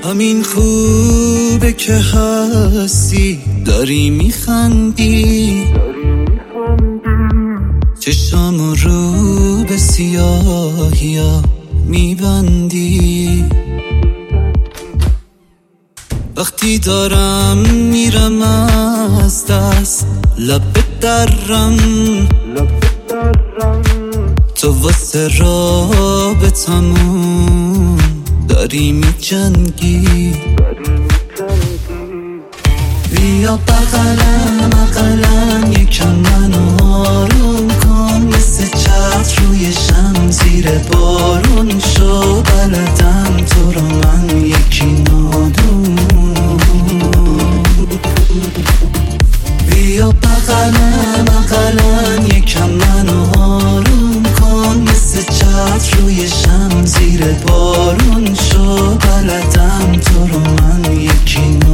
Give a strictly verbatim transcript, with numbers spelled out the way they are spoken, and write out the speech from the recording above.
همین خوبه که هستی، داری میخندی، چشام رو به سیاهیا میبندی. وقتی دارم میرم از دست لب درم، تو واسه رابطمون داری میجنگی. بیا بغلم بغلم یکم منو آروم کن، مثل چتر روی شم زیر بارون شو، بلدم تو رو من یکی نادون. بیا بغلم بغلم یکم منو آروم کن، مثل چتر روی شم زیر بارون شو، بلدم تو رو من یکی نادون.